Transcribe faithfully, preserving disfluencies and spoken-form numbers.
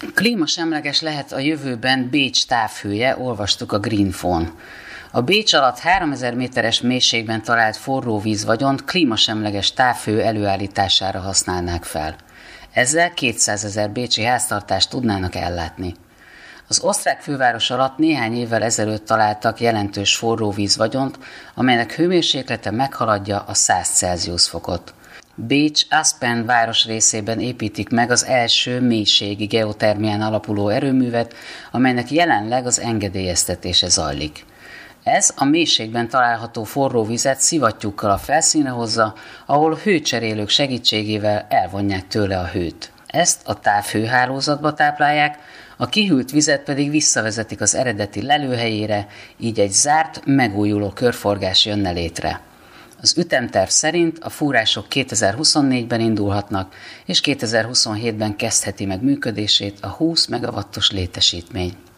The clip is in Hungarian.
Klímasemleges lehet a jövőben Bécs távhője, olvastuk a Greenphone. A Bécs alatt háromezer méteres mélységben talált forróvízvagyont klímasemleges távhő előállítására használnák fel. Ezzel kétszázezer bécsi háztartást tudnának ellátni. Az osztrák főváros alatt néhány évvel ezelőtt találtak jelentős forróvízvagyont, amelynek hőmérséklete meghaladja a száz Celsius fokot. Bécs Aspen városrészében építik meg az első mélységi geotermián alapuló erőművet, amelynek jelenleg az engedélyeztetése zajlik. Ez a mélységben található forró vizet szivattyúkkal a felszínre hozza, ahol hőcserélők segítségével elvonják tőle a hőt. Ezt a távhőhálózatba táplálják, a kihűlt vizet pedig visszavezetik az eredeti lelőhelyére, így egy zárt, megújuló körforgás jönne létre. Az ütemterv szerint a fúrások kétezer-huszonnégyben indulhatnak, és kétezer-huszonhétben kezdheti meg működését a húsz megawattos létesítmény.